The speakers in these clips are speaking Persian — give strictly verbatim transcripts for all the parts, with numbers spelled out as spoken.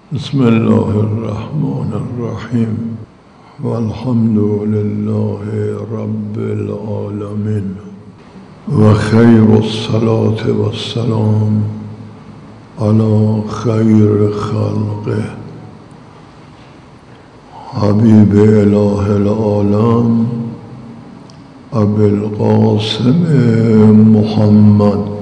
بسم الله الرحمن الرحیم والحمد لله رب العالمین و خیر الصلاة و السلام علی خیر خلقه حبیب اله العالم ابی القاسم محمد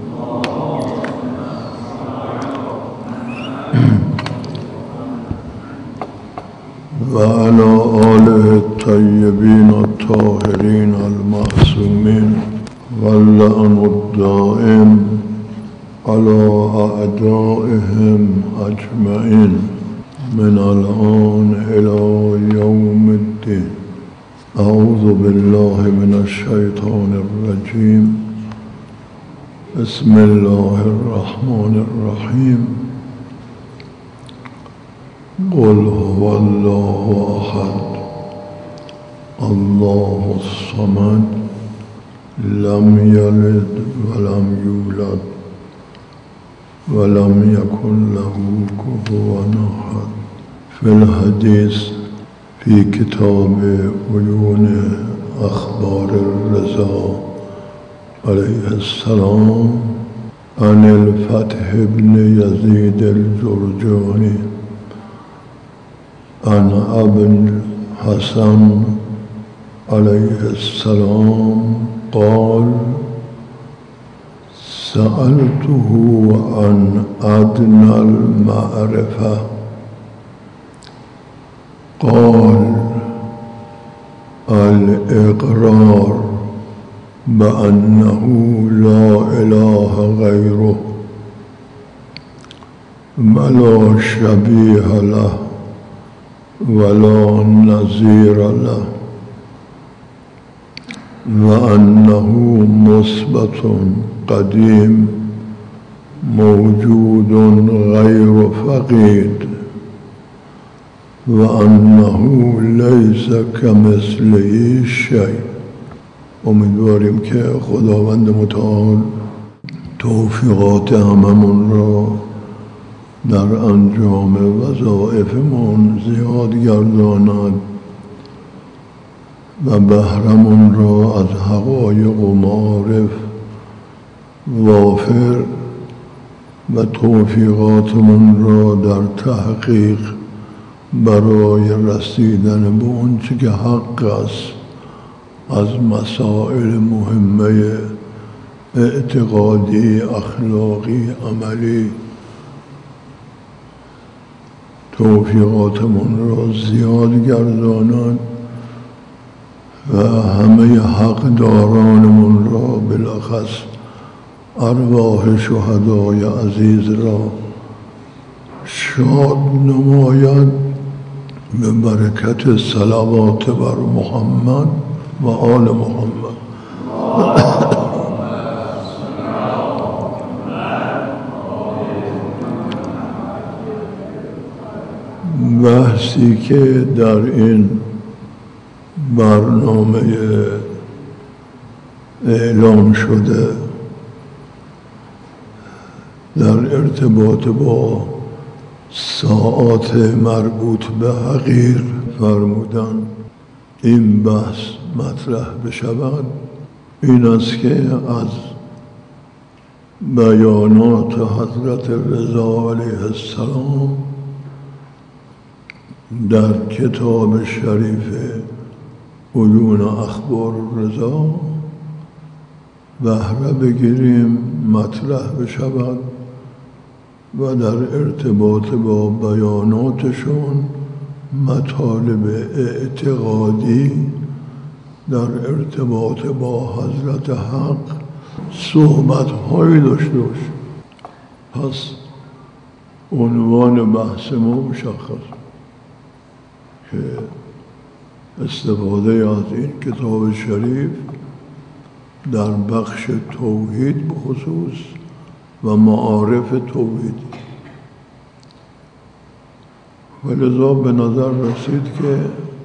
و علی آله الطیبین الطاهرین المعصومین واللعن الدائم علی اعدائهم اجمعین من الآن الی یوم الدین. اعوذ بالله من الشیطان الرجیم. بسم الله الرحمن الرحیم. قل هو الله احد الله الصمد لم یلد ولم یولد ولم یکن له کفوا احد. فی الحدیث فی کتاب عیون اخبار الرضا علیه السلام عن الفتح ابن یزید الجرجانی عن ابن حسن علیه السلام قال سألته عن أدنى المعرفة قال الإقرار بأنه لا إله غيره ولا شبيه له ولا نظير له وأنه مثبت قديم موجود غير فقيد وأنه ليس كمثله شيء. امیدواریم که خداوند متعال توفیقات هممون را در انجام وظایفمون زیاد گرداند و بهرمون را از حقایق و معارف وافر و توفیقاتمون را در تحقیق برای رسیدن به اون چه که حق است از مسائل مهمه اعتقادی، اخلاقی، عملی توفیقاتمون را زیاد گرداند و همه حقدارانمون را بالاخص ارواح شهدای عزیز را شاد نماید به برکت صلوات بر محمد و آل محمد. بحثی که در این برنامه اعلام شده در ارتباط با ساعات مربوط به حقیر فرمودن این بحث مطرح بشود این است که از بیانات حضرت رضا علیه السلام در کتاب شریف عیون اخبار الرضا بهره بگیریم، مطرح بشود و در ارتباط با بیاناتشون مطالب اعتقادی در ارتباط با حضرت حق صحبت هایی داشته باشیم. پس عنوان بحث ما مشخص که استفاده از این کتاب شریف در بخش توحید بخصوص و معارف توحید و لذا به نظر رسید که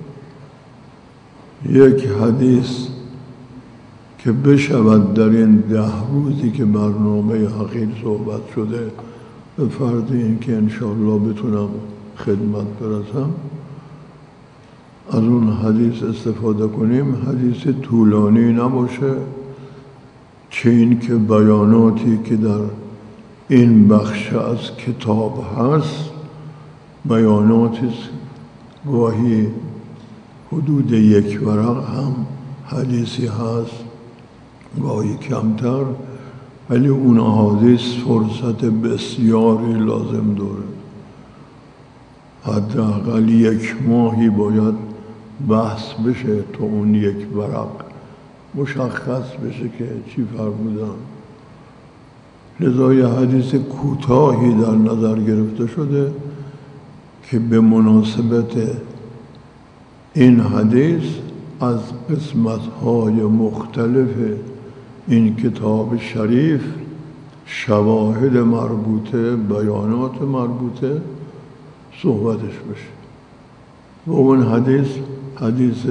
یک حدیث که بشود در این ده روزی که برنامه حقیر صحبت شده به فرض این که انشاءالله بتونم خدمت برسم از اون حدیث استفاده کنیم. حدیث طولانی نباشه، چه این که بیاناتی که در این بخش از کتاب هست بیاناتی گاهی حدود یک ورق هم حدیثی هست، گاهی کمتر، ولی اون احادیث فرصت بسیاری لازم داره. حداقل یک ماهی باید بحث بشه تا اون یک ورق مشخص بشه که چی فرمودن. لذا یه حدیث کوتاهی در نظر گرفته شده که به مناسبت این حدیث از قسمت‌های مختلف این کتاب شریف شواهد مربوطه، بیانات مربوطه صحبتش بشه. و اون حدیث حدیث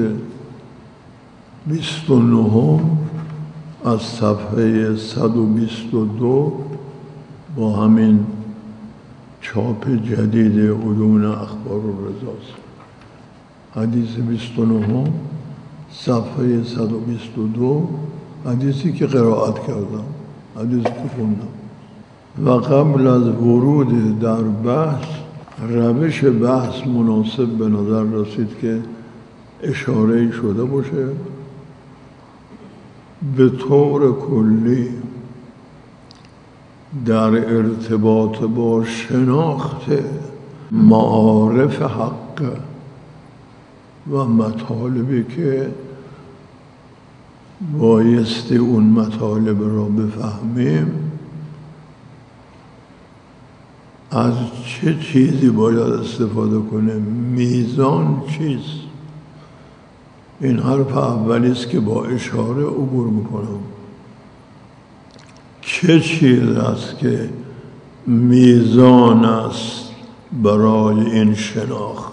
بیست و نه از صفحه صد و بیست و دو با همین چاپ جدید علوم اخبار الرضاست. حدیث بیست و نه صفحه صد و بیست و دو، حدیثی که قرائت کردم، حدیثی که خوندم. و قبل از ورود در بحث، روش بحث مناسب به نظر رسید که اشاره شده باشه. به طور کلی در ارتباط با شناخت معارف حق و مطالبی که بایستی اون مطالب را بفهمیم، از چه چیزی باید استفاده کنیم؟ میزان چیست؟ این حرف اولی است که با اشاره عبور میکنم. چه چیز است که میزان است برای این شناخت،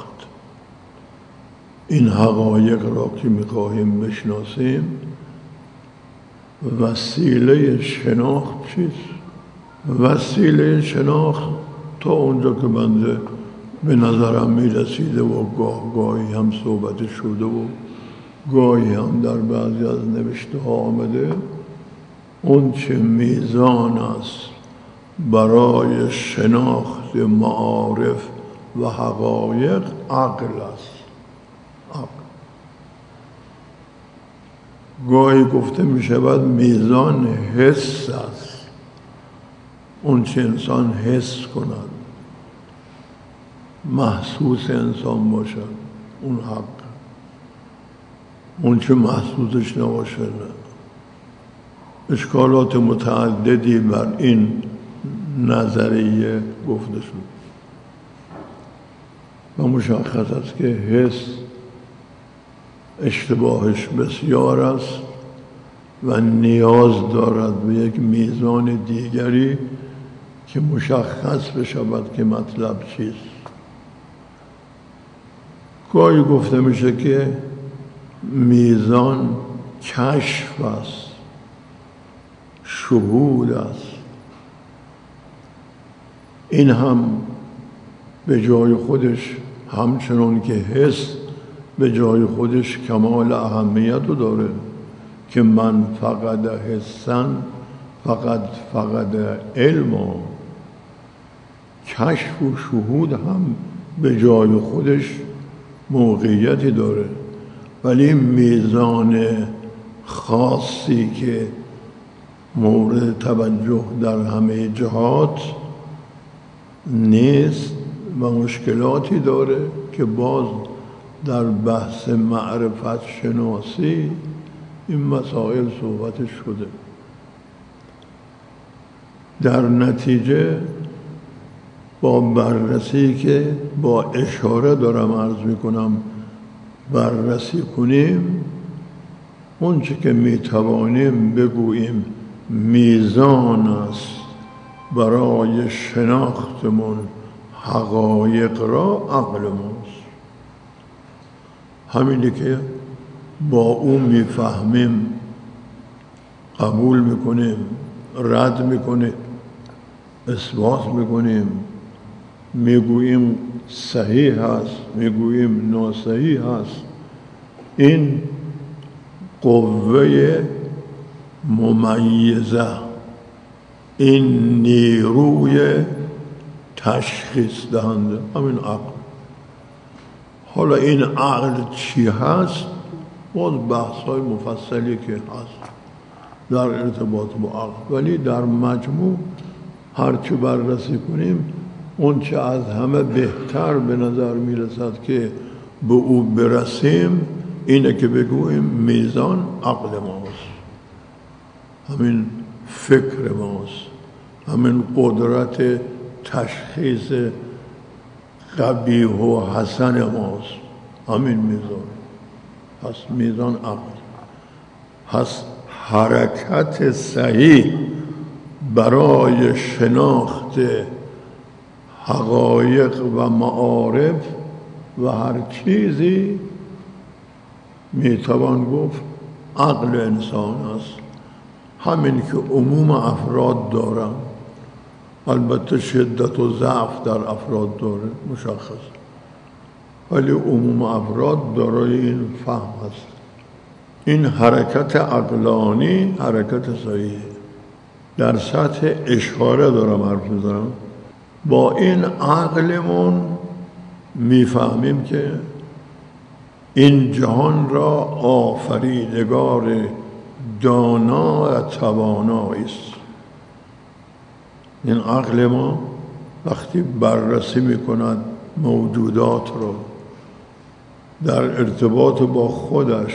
این حقایق را که میخواهیم بشناسیم؟ وسیله شناخت چیست؟ وسیله شناخت تا اونجا که بنده به نظرم میرسیده و گاه گاهی هم صحبت شده و گاهی هم در بعضی از نوشته ها آمده، اون چه میزان است برای شناخت معارف و حقایق عقل است. عقل. گاهی گفته می شود میزان حس است، اون چه انسان حس کند، محسوس انسان باشد، اون حق. اون چه محسوسش نباشه نه. اشکالات متعددی بر این نظریه گفته شد و مشخص است که حس اشتباهش بسیار است و نیاز دارد به یک میزان دیگری که مشخص بشود که مطلب چیست. گاهی گفته میشه که میزان کشف است، شهود است. این هم به جای خودش، همچنان که حس به جای خودش کمال اهمیت رو داره که من فقط حسن فقط فقط علم، کشف و شهود هم به جای خودش موقعیتی داره، ولی میزان خاصی که مورد توجه در همه جهات نیست و مشکلاتی داره که باز در بحث معرفت شناسی این مسائل صحبتش شده. در نتیجه با بررسی که با اشاره دارم عرض میکنم بررسی کنیم، اون چه که میتوانیم بگوییم میزان است برای شناختمون حقایق را عقل ماست. همینی که با اون میفهمیم، قبول میکنیم، رد میکنیم، اثبات میکنیم، میگوییم صحیح هست، میگوییم ناصحیح هست. این قوه ممیزه، این نیروی تشخیص دهنده، همین عقل. حالا این عقل چی هست؟ باز بحث های مفصلی که هست در ارتباط با عقل، ولی در مجموع هرچه بررسی کنیم اون چه از همه بهتر به نظر میرسد که به او برسیم اینه که بگوییم میزان عقل ماست، همین فکر ماست، همین قدرت تشخیص قبیح و حسن ماست، همین میزان هست. میزان عقل هست. حرکت صحیح برای شناخت حقایق و معارف و هر چیزی میتوان گفت عقل انسان است، همین که عموم افراد دارن. البته شدت و ضعف در افراد داره مشخص، ولی عموم افراد دارای این فهم هست. این حرکت عقلانی حرکت صحیحه. در سطح اشاره دارم حرف میزنم. با این عقلمون میفهمیم که این جهان را آفریدگار دانا و توانایی است. این عقل ما وقتی بررسی میکند موجودات را در ارتباط با خودش،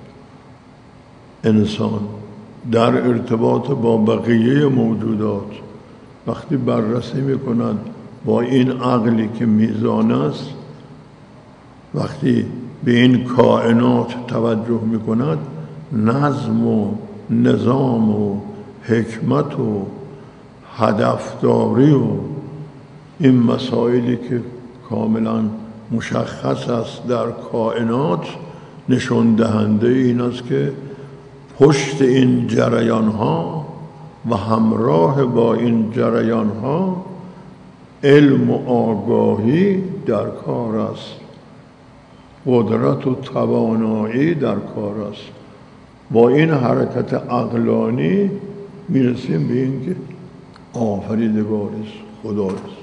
انسان در ارتباط با بقیه موجودات، وقتی بررسی میکند با این عقلی که میزان است، وقتی به این کائنات توجه میکند، نظم و نظام و حکمت و هدفداری و این مسائلی که کاملا مشخص است در کائنات نشون دهنده این است که پشت این جریان ها و همراه با این جریان ها علم و آگاهی در کار است، قدرت و توانایی در کار است. با این حرکت عقلانی میرسیم به این که آفریدگار است، خدا است.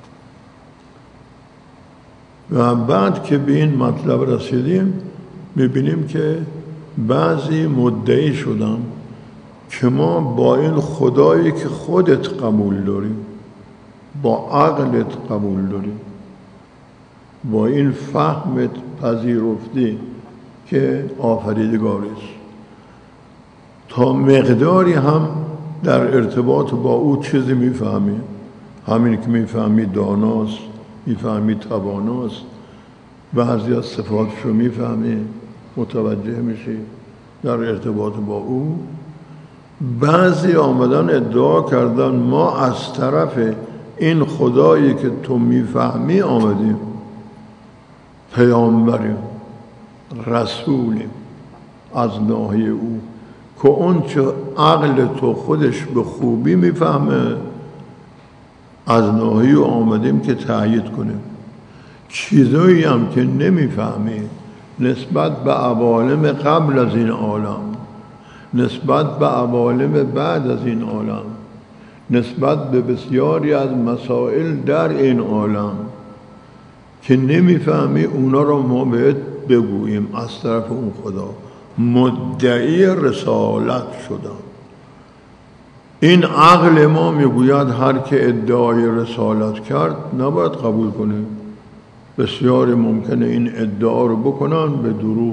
و بعد که به این مطلب رسیدیم میبینیم که بعضی مدعی شدن که ما با این خدایی که خودت قبول داریم، با عقلت قبول داریم، با این فهمت پذیرفتی که آفریدگار است، تا مقداری هم در ارتباط با او چیزی میفهمی. همین که میفهمی داناست، میفهمی تواناست، بعضی از صفاتشو میفهمی، متوجه میشی در ارتباط با او. بعضی آمدن ادعا کردن ما از طرف این خدایی که تو میفهمی آمدیم، پیامبریم، رسولیم از ناحیه او، که اون چه عقل تو خودش به خوبی میفهمه از ناحیه آمدیم که تأیید کنیم. چیزایی هم که نمیفهمی نسبت به عوالم قبل از این عالم، نسبت به عوالم بعد از این عالم، نسبت به بسیاری از مسائل در این عالم که نمیفهمی، اونا رو ما بهت بگوییم از طرف اون خدا. مدعی رسالت شدن. این عقل ما میگوید هر که ادعای رسالت کرد نباید قبول کنه. بسیاری ممکنه این ادعا رو بکنن به دروغ،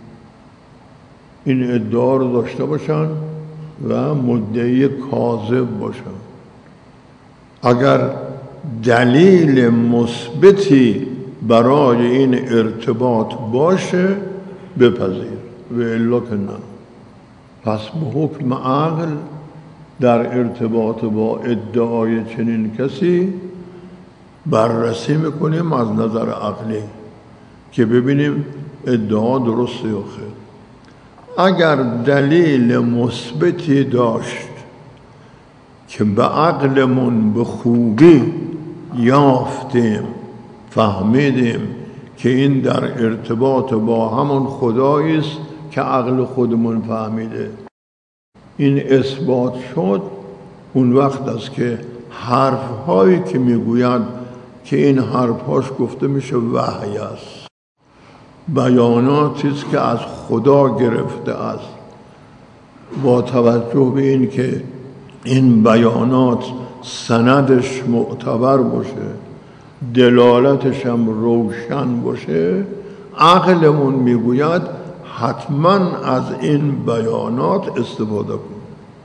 این ادعا رو داشته باشن و مدعی کاذب باشن. اگر دلیل مثبتی برای این ارتباط باشه بپذیر، و الا که نه. پس به حکم عقل در ارتباط با ادعای چنین کسی بررسی میکنیم از نظر عقلی که ببینیم ادعا درسته یا خیر. اگر دلیل مثبتی داشت که به عقلمون به خوبی یافتیم، فهمیدیم که این در ارتباط با همون خدایی است که عقل خودمون فهمیده. این اثبات شد اون وقت است که حرفهایی که میگوید که این حرفهاش گفته میشه وحی است، بیاناتی است که از خدا گرفته است، با توجه به این که این بیانات سندش معتبر باشه، دلالتش هم روشن باشه، عقلمون میگوید حتما از این بیانات استفاده کن،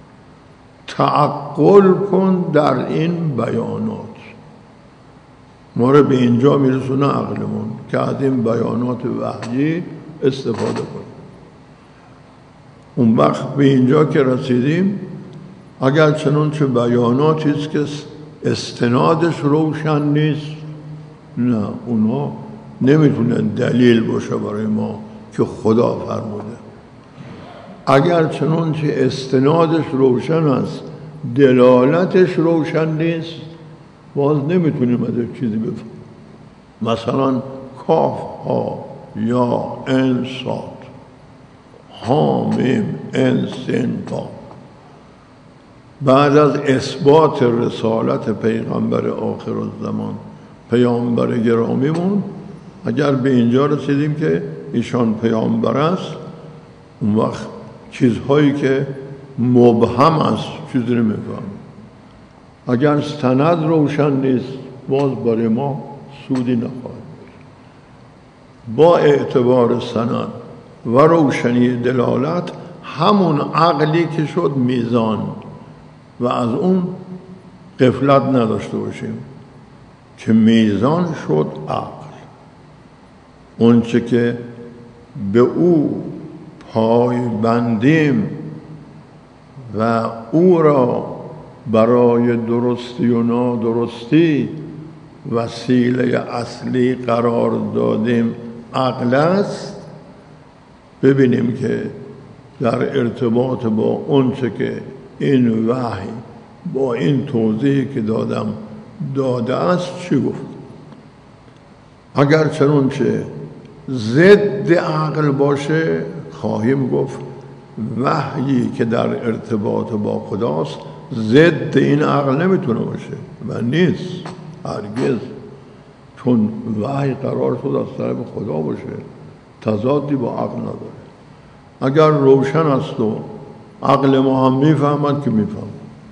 تعقل کن در این بیانات. ما رو به اینجا میرسونه عقلمون که از این بیانات وحیی استفاده کن. اون وقت به اینجا که رسیدیم، اگر چنانچه بیاناتی است که استنادش روشن نیست، نه، اونا نمیتونه دلیل باشه برای ما که خدا فرموده. اگر چنانچه استنادش روشن است، دلالتش روشن نیست، باز نمیتونیم از چیزی بفهمیم. مثلا کاف ها یا ان صاد، ها میم ان سین تا. بعد از اثبات رسالت پیغمبر آخر الزمان، پیامبر گرامیمون، اگر به اینجا رسیدیم که ایشان پیامبر است، اون وقت چیزهایی که مبهم است چیزی نمیفهمیم. اگر سند روشن نیست، باز برای ما سودی نخواهد. با اعتبار سند و روشنی دلالت، همون عقلی که شد میزان، و از اون غفلت نداشته باشیم که میزان شد عقل. اون چه که به او پای بندیم و او را برای درستی و نادرستی وسیله اصلی قرار دادیم عقل است. ببینیم که در ارتباط با اون چه که این وحی با این توضیحی که دادم داده است چی گفت. اگر چنانچه ضد عقل باشه، خواهیم گفت وحیی که در ارتباط با خداست ضد این عقل نمیتونه باشه و نیست هرگز، چون وحی قرار شد از طرف خدا باشه، تضادی با عقل نداره. اگر روشن است و عقل ما هم میفهمد که میفهمد.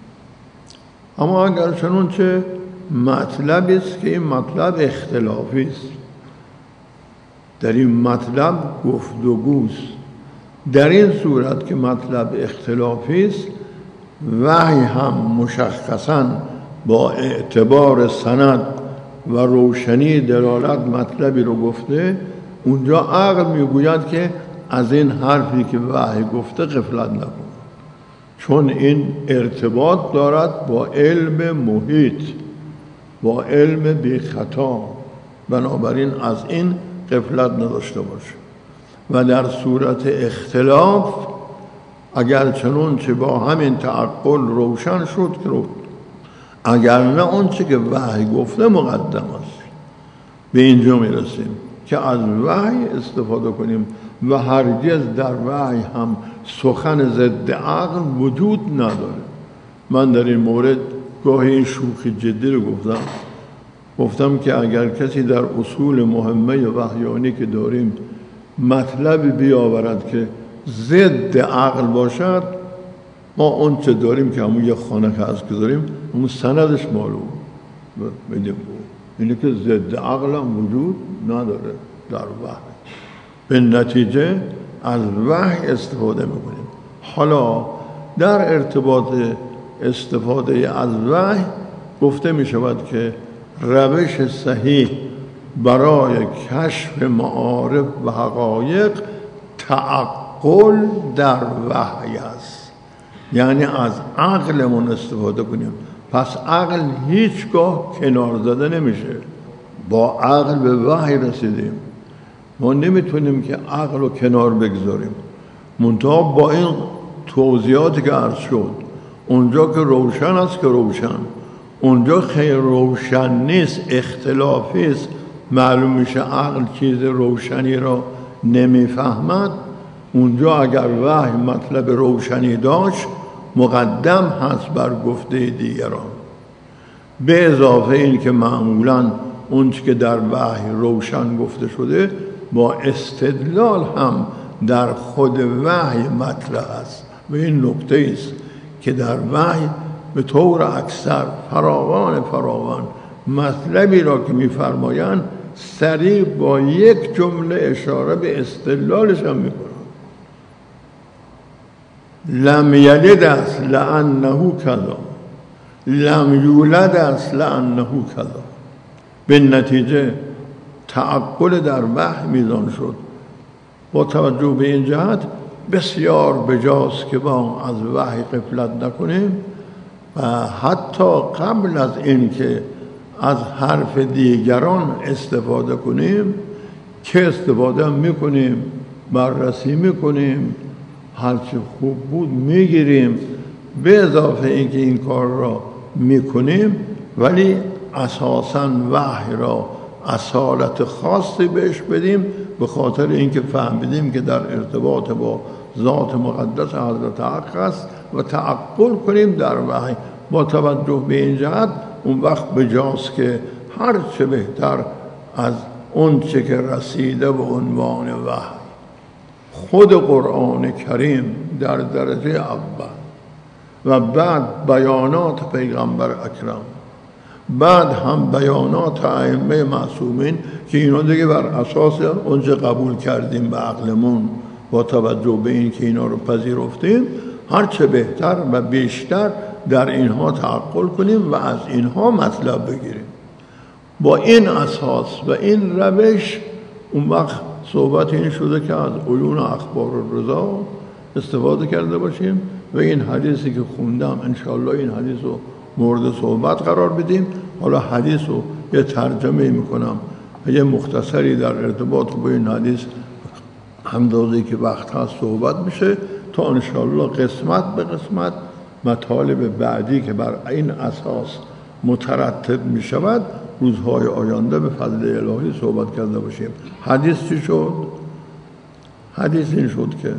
اما اگر چنانچه مطلبی است که این مطلب اختلافی است، در این مطلب گفتگوست، در این صورت که مطلب اختلافی است، وحی هم مشخصاً با اعتبار سند و روشنی دلالت مطلبی رو گفته، اونجا عقل میگوید که از این حرفی که وحی گفته غفلت نکن، چون این ارتباط دارد با علم محیط، با علم بی خطا، بنابراین از این غفلت نداشته باشه. و در صورت اختلاف اگر چنانچه با همین تعقل روشن شد که رو، اگر نه اون چه که وحی گفته مقدم است. به اینجا میرسیم که از وحی استفاده کنیم و هرگز در وحی هم سخن ضد عقل وجود نداره. من در این مورد گاهی این شوخی جدی رو گفتم گفتم که اگر کسی در اصول مهمه وحیانی که داریم مطلبی بیاورد که ضد عقل باشد، ما اون چه داریم که همون یه خانه که هست که داریم اون سندش معلوم بدیم، اینه که ضد عقل هم وجود نداره در وحی. به نتیجه از وحی استفاده میکنیم. حالا در ارتباط استفاده از وحی گفته می شود که روش صحیح برای کشف معارف و حقایق تعقل در وحی است، یعنی از عقلمون استفاده کنیم. پس عقل هیچگاه کنار زده نمیشه. با عقل به وحی رسیدیم، ما نمیتونیم که عقل رو کنار بگذاریم. منتها با این توضیحاتی که عرض شد، اونجا که روشن است که روشن، اونجا خیر روشن نیست، اختلافی است، معلوم میشه عقل چیز روشنی را نمیفهمد. اونجا اگر وحی مطلب روشنی داشت مقدم هست بر گفته دیگران، به اضافه این که معمولاً اون که در وحی روشن گفته شده با استدلال هم در خود وحی مطرح است. و این نکته است که در وحی به طور اکثر فراوان فراوان مطلبی را که می‌فرمایند سریع با یک جمله اشاره به استدلالش هم می‌کنند. لم یلد است لانه کذا، لم یولد است لانه کذا. به نتیجه تعقل در وحی میزان شد. با توجه به این جهت بسیار بجاست که ما از وحی غفلت نکنیم و حتی قبل از این که از حرف دیگران استفاده کنیم که استفاده میکنیم، بررسی میکنیم، هرچی خوب بود میگیریم. به اضافه اینکه این کار را میکنیم ولی اساساً وحی را اصالت خاصی بهش بدیم، به خاطر اینکه فهمیدیم که در ارتباط با ذات مقدس حضرت حق است و تعقل کنیم در وحی. با توجه به این جهت اون وقت بجاست که هر چه بهتر از اون چه که رسیده به عنوان وحی خود قرآن کریم در درجه اول و بعد بیانات پیغمبر اکرم، بعد هم بیانات ائمه معصومین که اینا دیگه بر اساس اونچه قبول کردیم به عقلمون با توجه به این که اینا رو پذیرفتیم هر چه بهتر و بیشتر در اینها تعقل کنیم و از اینها مطلب بگیریم. با این اساس و این روش اون وقت صحبت این شده که از عیون اخبار الرضا استفاده کرده باشیم و این حدیثی که خوندم انشاءالله این حدیث رو مورد صحبت قرار بدیم. حالا حدیث رو یه ترجمه میکنم و یه مختصری در ارتباط با این حدیث همدازی که وقت هست صحبت میشه تا انشاءالله قسمت به قسمت مطالب بعدی که بر این اساس مترتب میشود روزهای آینده به فضل الهی صحبت کرده باشیم. حدیث چی شد؟ حدیث این شد که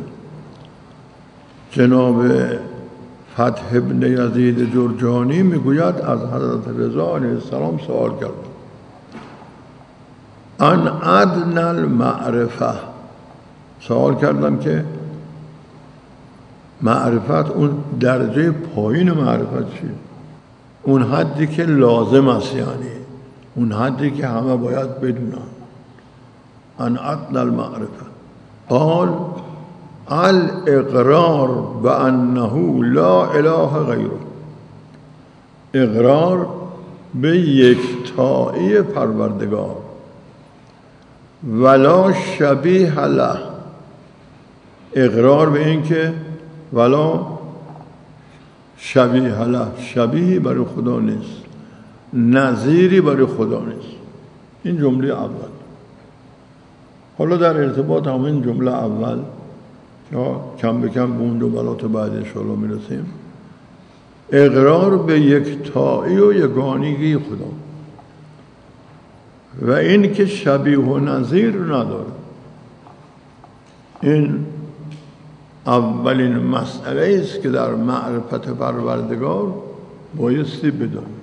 جناب فتح ابن یزید جرجانی میگوید از حضرت رضا علیه السلام سوال کردم ان ادنی المعرفه، سوال کردم که معرفت اون درجه پایین معرفت چیه؟ اون حدی که لازم است، یعنی اون حدی که همه باید بدونن. ان ادنی المعرفه قال الاقرار بانه لا اله غیره، اقرار به یکتایی پروردگار، ولا شبیه له، اقرار به این که ولا شبیه له، شبیهی برای خدا نیست، نظیری برای خدا نیست. این جمله اول. حالا در ارتباط همین جمله اول یا کم به کم به اون جملات بعد انشاءالله میرسیم، اقرار به یکتایی و یگانگی خدا و این که شبیه و نظیر نداره، این اولین مسئله است که در معرفت پروردگار بایستی بدانیم.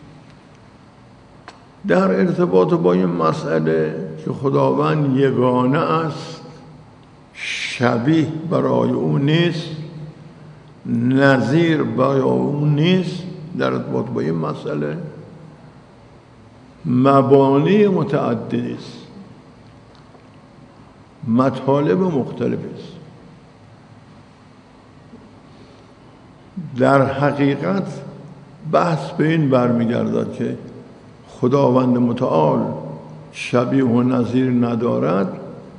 در ارتباط با این مسئله که خداوند یگانه است، شبیه برای او نیست، نظیر برای او نیست، در ارتباط با این مسئله مبانی متعددی است، مطالب مختلف است. در حقیقت بحث به این برمیگردد که خداوند متعال شبیه و نظیر ندارد.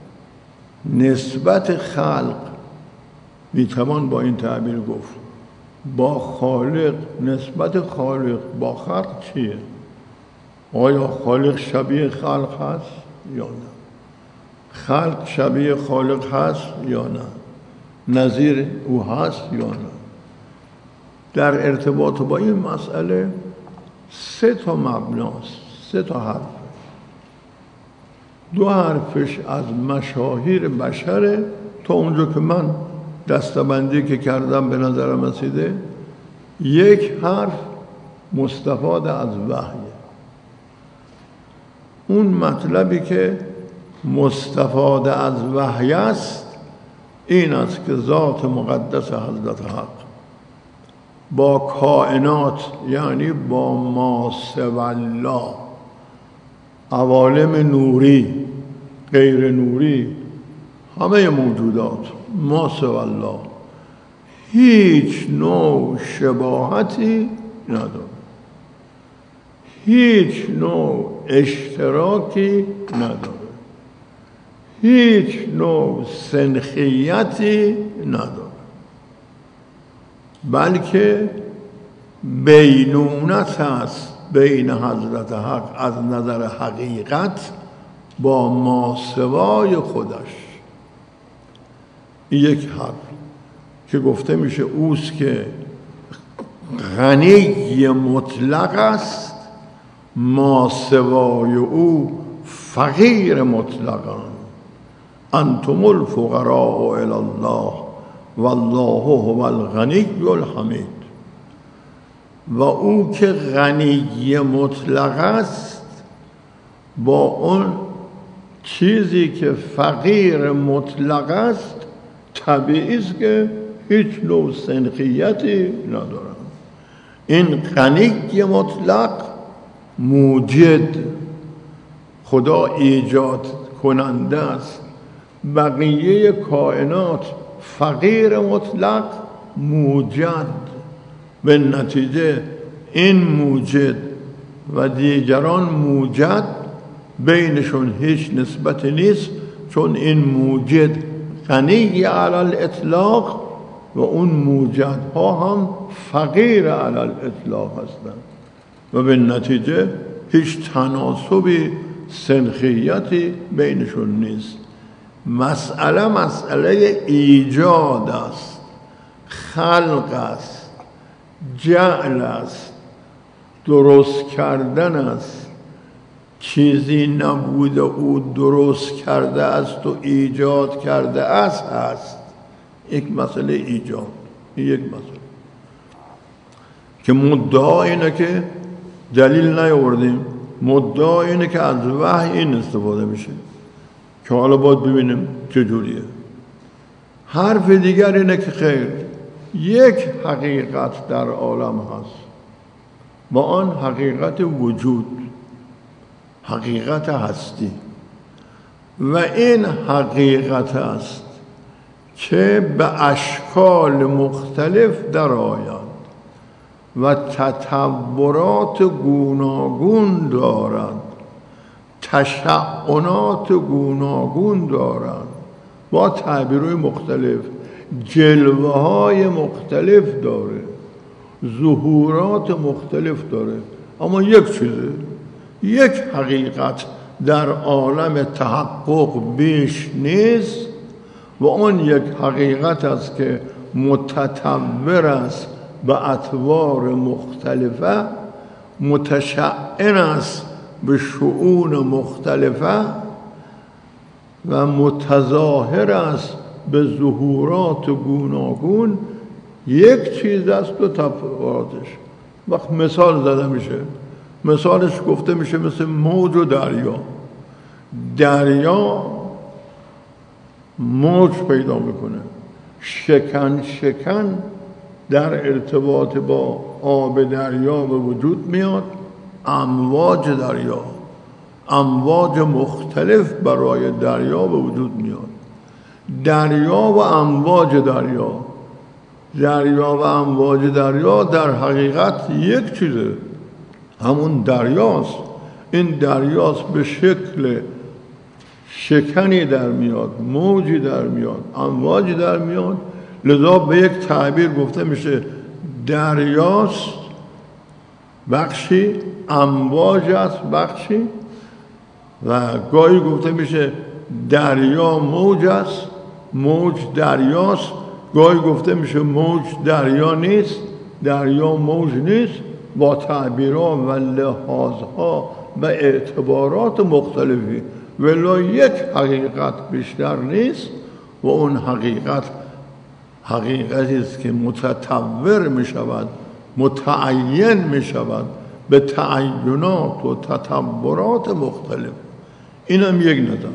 نسبت خلق میتوان با این تعبیر گفت با خالق، نسبت خالق با خلق چیه؟ آیا خالق شبیه خلق هست یا نه؟ خلق شبیه خالق هست یا نه؟ نظیر او هست یا نه؟ در ارتباط با این مسئله سه تا مبناست، سه تا حرف. دو حرفش از مشاهیر بشره، تا اونجا که من دستبندی که کردم به نظرم رسیده. یک حرف مستفاد از وحی. اون مطلبی که مستفاد از وحی است این است که ذات مقدس حضرت حق با کائنات، یعنی با ما سوی الله، عوالم نوری، غیر نوری، همه موجودات، ما سوی الله، هیچ نوع شباهتی نداره، هیچ نوع اشتراکی نداره، هیچ نوع سنخیتی نداره، بلکه بینونت است بین حضرت حق از نظر حقیقت با ماسوای خودش. یک حرف که گفته میشه اوست که غنی مطلق است، ماسوای او فقیر مطلقان. انتم الفقراء الی الله والله هو الغنی الحمید. و او که غنی مطلق است با اون چیزی که فقیر مطلق است طبیعی است که هیچ نوع سنخیتی ندارن. این غنی مطلق موجد، خدا ایجاد کننده است، بقیه کائنات فقیر مطلق موجد. به نتیجه این موجد و دیگران موجد بینشون هیچ نسبتی نیست، چون این موجد غنی علی الاطلاق و اون موجدها هم فقیر علی الاطلاق هستند و به نتیجه هیچ تناسبی سنخیتی بینشون نیست. مسئله مسئله ایجاد است، خلق است، جعل است، درست کردن است. چیزی نبوده او درست کرده است و ایجاد کرده است هست. یک مسئله ایجاد، یک مسئله که مدعا اینه که دلیل نیاوردیم، مدعا اینه که از وحی این استفاده میشه که حالا باید ببینیم چجوریه. حرف دیگر اینه که خیر، یک حقیقت در عالم هست با آن حقیقت وجود، حقیقت هستی، و این حقیقت است که به اشکال مختلف در آید و تطورات گوناگون دارد، تشعنات گوناگون دارد، با تعبیرهای مختلف، جلوه های مختلف داره، ظهورات مختلف داره، اما یک چیزه، یک حقیقت در عالم تحقق بیش نیست و اون یک حقیقت است که متطور است به اطوار مختلفه، متشعن است به شؤون مختلفه و متظاهر است به ظهورات گوناگون. یک چیز است و تفاوتش. وقت مثال زده میشه، مثالش گفته میشه مثل موج و دریا. دریا موج پیدا میکنه، شکن شکن در ارتباط با آب دریا به وجود میاد، امواج دریا، امواج مختلف برای دریا به وجود میاد. دریا و امواج دریا، دریا و امواج دریا در حقیقت یک چیزه، همون دریاست. این دریاست به شکل شکنی در میاد، موجی در میاد، امواجی در میاد. لذا به یک تعبیر گفته میشه دریاست بخشی، امواج است بخشی، و گاهی گفته میشه دریا موج است، موج دریاست. گاهی گفته میشه موج دریا نیست، دریا موج نیست، با تعبیرها و لحاظها و اعتبارات مختلفی، ولی یک حقیقت بیشتر نیست و اون حقیقت حقیقتی است که متطور می شود، متعین می شود به تعینات و تطورات مختلف. این هم یک نظر.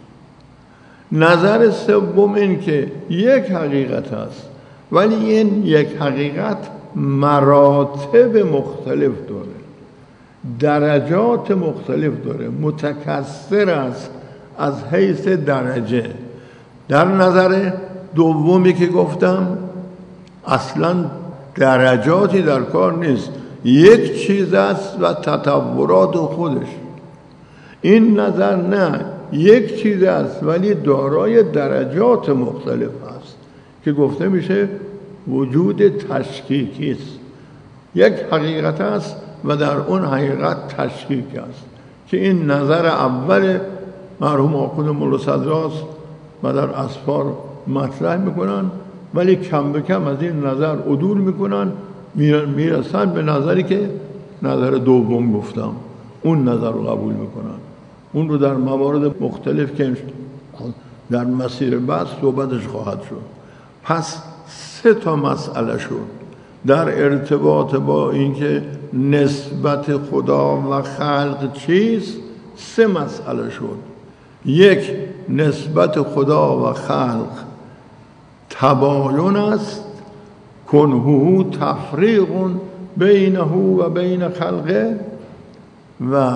نظر سوم این که یک حقیقت است، ولی این یک حقیقت مراتب مختلف داره، درجات مختلف داره، متکثر است از حیث درجه. در نظر دومی که گفتم اصلا درجاتی در کار نیست، یک چیز است و تطورات خودش. این نظر نه، یک چیز است ولی دارای درجات مختلف است که گفته میشه وجود تشکیکی است. یک حقیقت است و در اون حقیقت تشکیک است که این نظر اول مرحوم آخوند مولا صدراست و در اسفار مطرح میکنن، ولی کم به کم از این نظر عدول میکنن، میرسن به نظری که نظر دوم گفتم، اون نظر رو قبول میکنن. اون رو در موارد مختلف که در مسیر بعد صحبتش خواهد شد. پس سه تا مسئله شد در ارتباط با اینکه نسبت خدا و خلق چیست. سه مسئله شد. یک، نسبت خدا و خلق تباین است، کنهو تفریق بینه و بین خلقه. و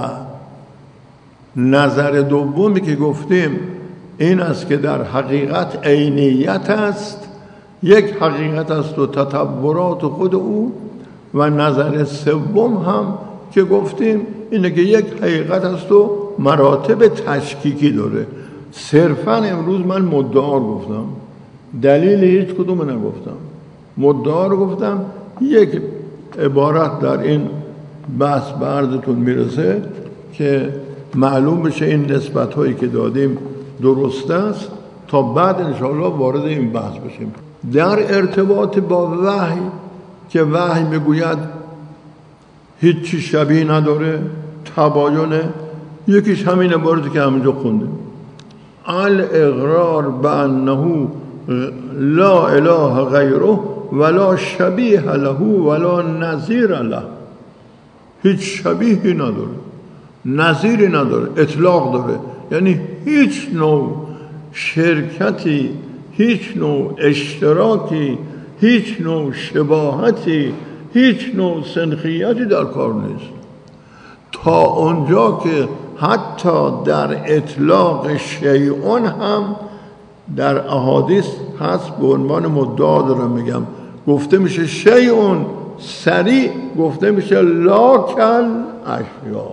نظر دومی که گفتیم این است که در حقیقت عینیت است، یک حقیقت است و تطورات خود او. و نظر سوم هم که گفتیم اینه که یک حقیقت است و مراتب تشکیکی داره. صرفا امروز من مدعا گفتم، دلیل هیچ کدوم نگفتم، مدعا رو گفتم. یک عبارت در این بحث به عرضتون میرسه که معلوم بشه این نسبت هایی که دادیم درست است، تا بعد انشاءالله وارد این بحث بشیم. در ارتباط با وحی که وحی میگوید هیچی شبیه نداره، تباینه، یکیش همین عبارتی که همینجا خوندیم، الاقرار بانه لا اله غیره ولا شبیه له ولا نظیر له. هیچ شبیهی نداره، نظیری نداره، اطلاق داره، یعنی هیچ نوع شرکتی، هیچ نوع اشتراکی، هیچ نوع شباهتی، هیچ نوع سنخیتی در کار نیست. تا اونجا که حتی در اطلاق شیعون هم در احادیث هست، به عنوان مدعا دارم میگم، گفته میشه شیعون، سریع گفته میشه لاکل اشیا،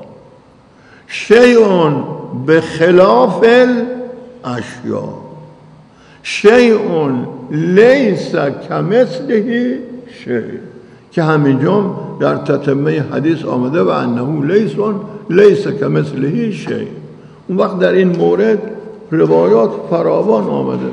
شیعون به خلاف الاشیا، شیعون لیس کمثله شیء، که همینجا در تتمه حدیث آمده و انه لیسون لیس کمثله شیء. اون وقت در این مورد روایات فراوان آمده،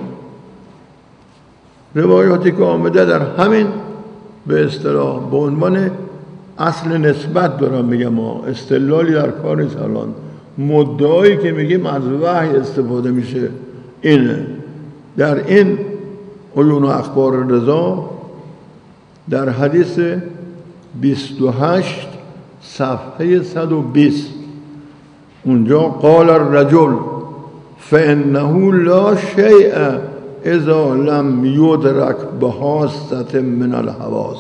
روایاتی که آمده در همین به اصطلاح به عنوان اصل نسبت دارم میگم، استدلالی در کار نیست. الان مدعایی که میگیم از وحی استفاده میشه اینه. در این عیون و اخبار رضا در حدیث بیست و هشت صفحه صد و بیست اونجا قال الرجل فانه لا شیء اذا لم یدرک بحاسة من الحواس.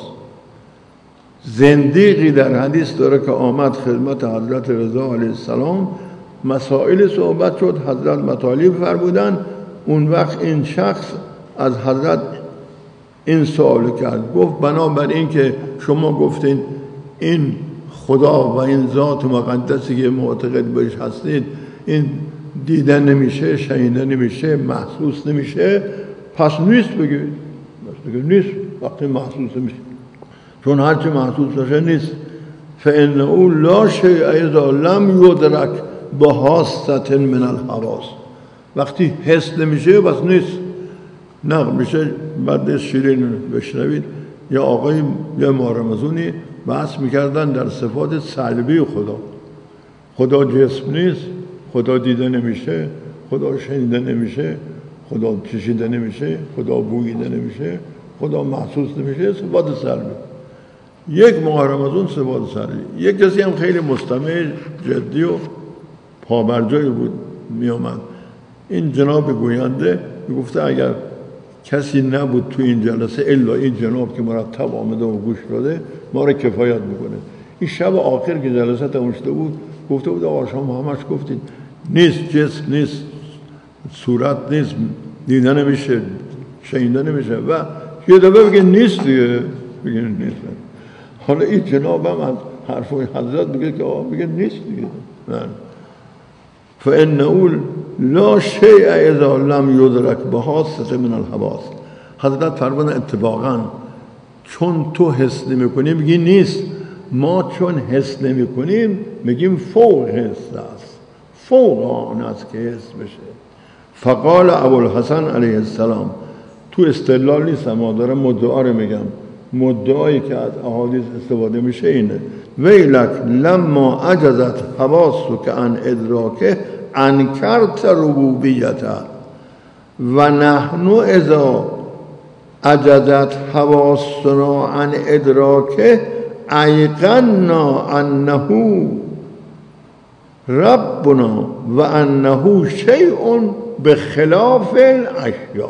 زندیقی در حدیث داره که آمد خدمت حضرت رضا علیه السلام، مسائل صحبت شد، حضرت مطالب فرمودن. اون وقت این شخص از حضرت این سوال کرد، گفت بنابراین که شما گفتین این خدا و این ذات مقدسی که معتقد بهش هستید این دیدن نمیشه، شنیدن نمیشه، محسوس نمیشه، پس نیست بگید. پس بگید نیست وقتی محسوس میشه، چون هرچی محسوس باشه نیست. فانه لا شیء اذا لم یدرک بحاسة من الحواس. وقتی حس نمیشه بس نیست. نقل میشه بعد شیرین بشنوید یه آقای یه ماه رمضانی بحث میکردن در صفات سلبی خدا. خدا جسم نیست، خدا دیده نمیشه، خدا شنیده نمیشه، خدا چشیده نمیشه، خدا بوییده نمیشه، خدا محسوس نمیشه، صفات سلبی. یک ماه رمضان صفات سلبی. یک کسی هم خیلی مستمع جدی و پابرجایی بود میامد، این جناب گوینده میگفته اگر کسی نبود تو این جلسه الا این جناب که مرتب آمده و گوش داده ما رو کفایت میکنه. این شب آخر که جلسه تموم شده بود گفته بود آقا شما همش گفتید نیست، جسم نیست، صورت نیست، دیده نمیشه، شنیده نمیشه و یه دفعه بگه نیست دیگه، بگه نیست. حالا این جناب هم از حرفای حضرت میگه که آقا بگه نیست دیگه. نه فإنه لا شیء اذا لم یدرک بحاسة من الحواس. حضرت فرمودن اتفاقا چون تو حس نمی کنی میگی نیست، ما چون حس نمی کنیم میگیم فوق حس است، فوق آن است که حس بشه. فقال ابوالحسن علیه السلام، تو استدلال نیست اما دارم مدعا رو میگم، مدعایی که از احادیث استفاده میشه اینه: ویلک لما عجزت حواسک عن ادراکه انکرت ربوبیته و نحن اذا عجزت حواسنا عن ادراکه ایقنا انه ربنا و انه شیء بخلاف الاشیاء.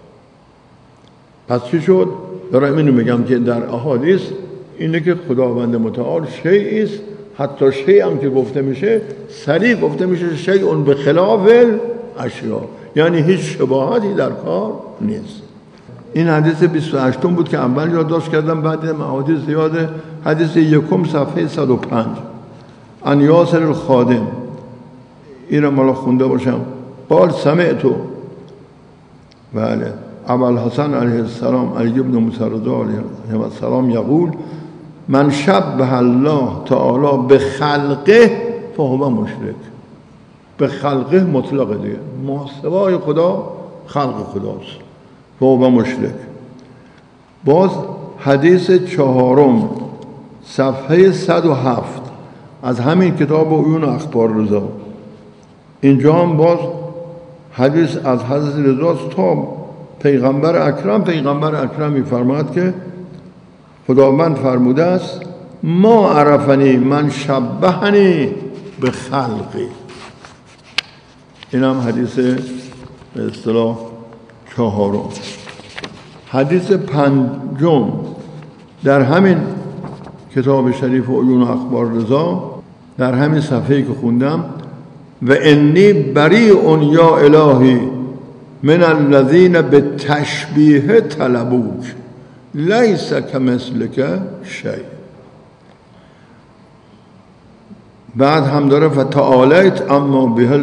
پس چی شد؟ دارم اینو میگم که در احادیث اینه که خداوند متعال شیء است، حتی شیء هم که گفته میشه صریح گفته میشه شیء بخلاف الاشیاء، یعنی هیچ شباهتی در کار نیست. این حدیث بیست و هشتم بود که اول یادداشت کردم، بعد دیدم احادیث زیاده. حدیث یکم صفحه صد و پنج ان یاسر الخادم، این رو مالا خونده باشم. قال سمعتو، بله، ابوالحسن علیه السلام علی ابن موسی رضا علیه السلام یقول من شبه الله تعالی به خلقه فهو مشرک. به خلقه مطلقه دیگه، محتوای خدا خلق خداست، فهو مشرک. باز حدیث چهارم صفحه صد و هفت از همین کتاب عیون اخبار رضا، اینجا هم باز حدیث از حضرت رضاست تا پیغمبر اکرم. پیغمبر اکرم می‌فرماید که خداوند فرموده است ما عرفنی من شبهنی به خلقی. این هم حدیث به اصطلاح چهارم. حدیث پنجم در همین کتاب شریف عیون اخبار رضا در همین صفحه‌ای که خوندم: و انی بریء یا الهی من الذین به تشبیه طلبوک لیس کمثلک شیء. بعد هم داره فتعالیت اما به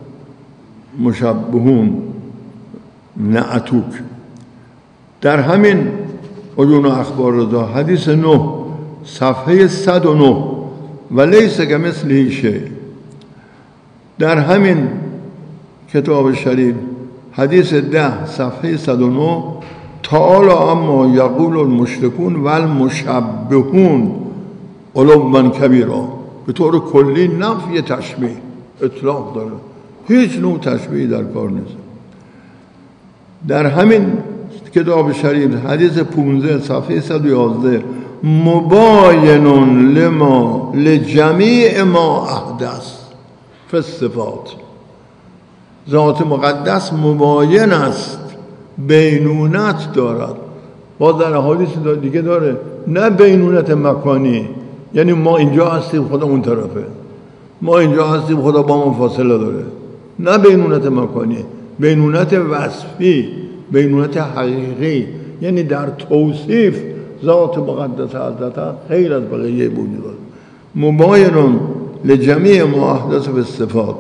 مشبهون نعتوک. در همین عیون اخبار رضا حدیث نه صفحه صد و نه و لیس کمثله شیء. در همین کتاب شریف حدیث ده صفحه صد و نه تعالی اما یقول المشرکون و المشبهون علوا کبیرا. به طور کلی نفی تشبیه اطلاق داره، هیچ نوع تشبیهی در کار نیست. در همین کتاب شریف حدیث پانزده صفحه صد و یازده مباین لما لجمیع ما احدث فی الصفات. ذات مقدس مباین است، بینونت دارد. باز در حدیث دیگه داره نه بینونت مکانی، یعنی ما اینجا هستیم خدا اون طرفه، ما اینجا هستیم خدا با ما فاصله داره. نه بینونت مکانی، بینونت وصفی، بینونت حقیقی، یعنی در توصیف ذات مقدس حضرت خیر از بقیه وجود داره. مباین لجمیع ما احدث به صفات.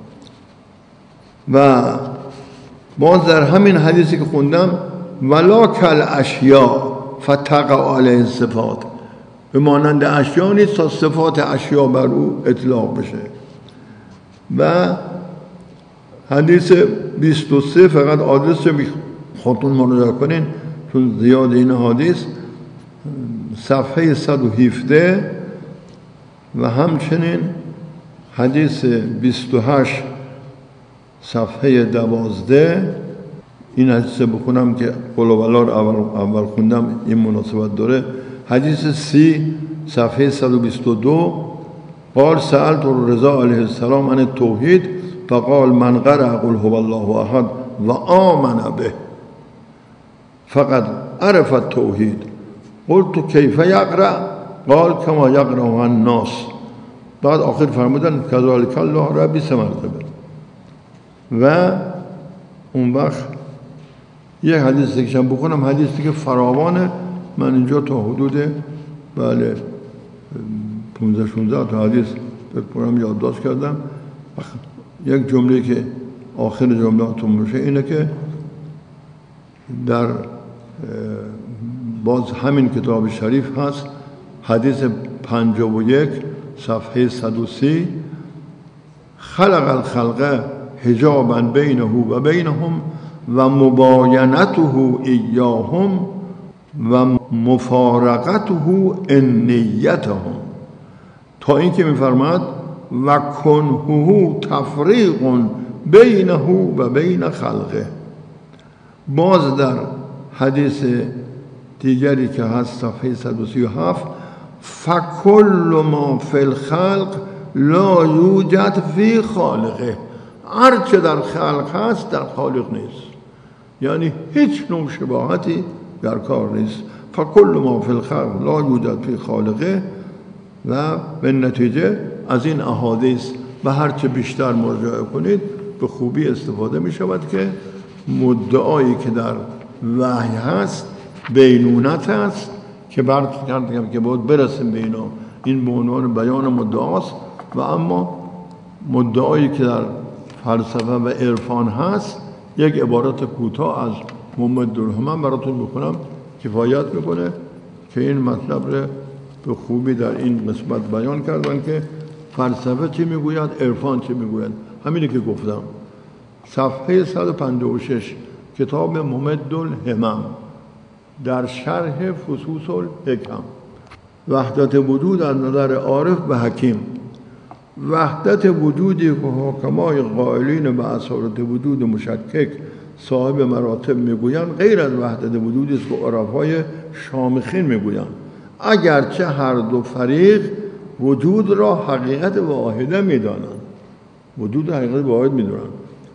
و باز در همین حدیثی که خوندم ولا کل اشیاء فتقع علیه صفات، به مانند اشیاء نیست تا صفات اشیاء بر او اطلاق بشه. و حدیث بیست و سه فقط آدرس رو خودتون مراجعه کنین چون زیاد این حدیث. صفحه صد و هفده و همچنین حدیث بیست و هشت صفحه دوازده. این حدیث بخونم که قل هوالله اول, اول خوندم، این مناسبت داره. حدیث سی صفحه صد و بیست و دو قال سألت الرضا علیه السلام عن التوحید فقال من قرأ قل هو الله احد و آمن به فقد عرف التوحید. قلت کیف یقرأ؟ قال کما یقرأ الناس. بعد آخر فرمودن کذالک الله را بیست مرتبه. و اون وقت یه حدیث دیگه بخونم، حدیثی که فراوانه. من اینجا تا حدود بله پانزده شانزده تا حدیث بکنم یادداشت کردم. یک جمله که آخر جملاتون باشه اینه که در باز همین کتاب شریف هست، حدیث پنجاه و یک صفحه صد و سی خلق الخلق حجابا بینه و بینهم و مباینته ایاهم و مفارقته انیتهم، تا این که میفرماد و کنهو تفریق بینه و بین خلقه. باز در حدیث دیگری که هست صفحه صد و سی و هفت فکل ما فی الخلق لا یوجد فی خالقه، هر چه در خلق هست در خالق نیست، یعنی هیچ نوع شباهتی در کار نیست. فکل ما فی الخلق لا یوجد فی خالقه. و به نتیجه از این احادیث و هر چه بیشتر مراجعه کنید به خوبی استفاده می شود که مدعایی که در وحی هست بینونت هست که برد کردیم که باید برسیم به اینا، این به عنوان بیان مدعاست. و اما مدعایی که در فلسفه و عرفان هست یک عبارت کوتاه از محمد الرحمن براتون بکنم کفایت میکنه که این مطلب رو به خوبی در این قسمت بیان کردن که فلسفه چی میگوید، عرفان چی میگوید. همینی که گفتم. صفحه صد و پنجاه و شش کتاب ممد الهمم در شرح فصوص الحکم. وحدت وجود از نظر عارف و حکیم. وحدت وجودی که حکمای قائلین به اسارت وجود مشکک صاحب مراتب میگویند غیر از وحدت وجودی است که عرفای شامخین میگویند، اگرچه هر دو فریق وجود را حقیقت واحده میدانند، وجود حقیقت واحد میدانند،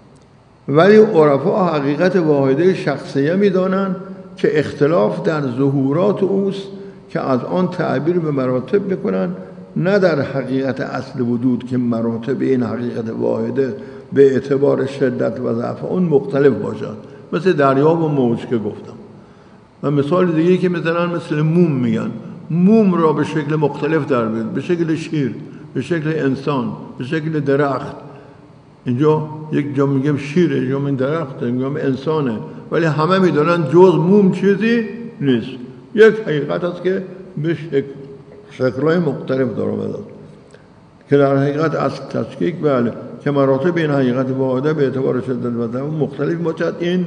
ولی عرفا حقیقت واحده شخصیه میدانند که اختلاف در ظهورات اوست که از آن تعبیر به مراتب میکنند، نه در حقیقت اصل وجود که مراتب این حقیقت واحده به اعتبار شدت و ضعف اون مختلف باشد، مثل دریا و موج که گفتم. و مثال دیگه که میزنن مثل موم، میگن موم را به شکل مختلف در بیاد، به شکل شیر، به شکل انسان، به شکل درخت. اینجا یک جا میگم شیره، اینجا من درخت، میگم انسانه، ولی همه میدونن جز موم چیزی نیست. یک حقیقت است که به شکل شکل‌های مختلف در آمده است که در حقیقت از تشکیک بله که مراتب این حقیقت واحده به اعتبار شدت و ضعف مختلف باشد، این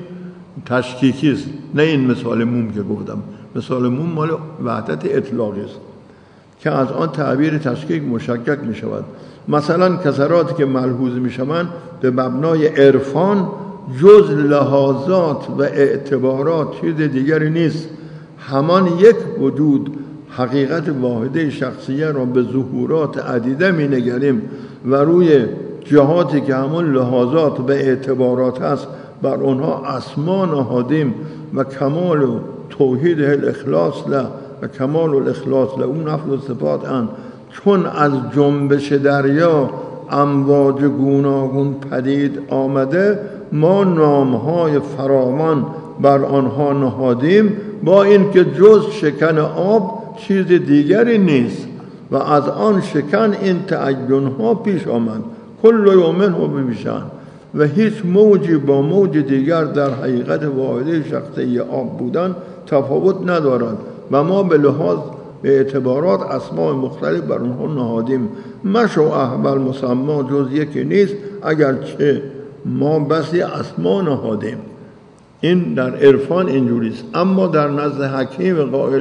تشکیکی است، نه این مثال موم که گفتم. مثال موم مال وحدت اطلاقی است که از آن تعبیر تشکیک مشکک می شود. مثلا کسراتی که ملحوظ می شوند به مبنای عرفان جز لحاظات و اعتبارات چیز دیگری نیست، همان یک وجود حقیقت واحده شخصیه را به ظهورات عدیده می نگریم و روی جهاتی که همون لحاظات و اعتبارات هست بر آنها اسما نهادیم و کمال توحید الاخلاص له و کمال الاخلاص له اون نفل و صفات ان، چون از جنبش دریا امواج گوناگون پدید آمده ما نامهای فراوان بر آنها نهادیم، با اینکه جز شکن آب چیز دیگری نیست و از آن شکن این تعینها پیش آمد کل یومن و بمیشن، و هیچ موجی با موج دیگر در حقیقت واحده شخصی آب بودن تفاوت ندارد و ما به لحاظ به اعتبارات اسماء مختلف بر آنها نهادیم. مشو احول مسما جز یکی نیست اگرچه ما بسی اسما نهادیم. این در عرفان اینجوریست، اما در نزد حکیم قائل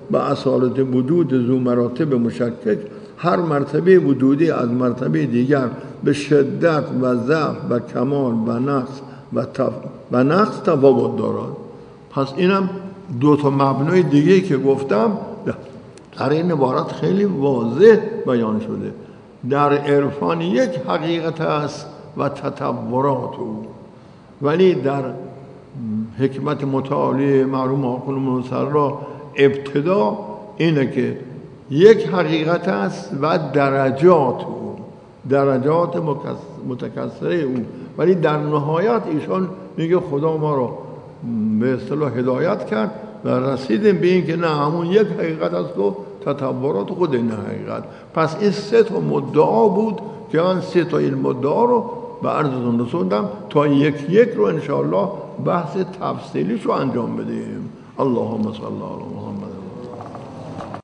به اصالت وجود ذو مراتب مشکک، هر مرتبه وجودی از مرتبه دیگر به شدت و ضعف و کمال و نقص و, تف... و نقص تفاوت دارد. پس اینم دو تا مبنای دیگه که گفتم در این عبارت خیلی واضح بیان شده. در عرفان یک حقیقت است و تطورات او، ولی در حکمت متعالی معلوم عاقل مسرا ابتدا اینه که یک حقیقت است و درجات او، درجات متکثره او، ولی در نهایت ایشان میگه خدا ما رو به اصطلاح هدایت کرد و رسیدیم به این که نه همون یک حقیقت است و تطورات خود این حقیقت. پس این سه تا مدعا بود که من سه تا این مدعا رو به عرضتون رسوندم تا یک یک رو انشاءالله بحث تفصیلیش رو انجام بدیم. اللهم صل علی محمد.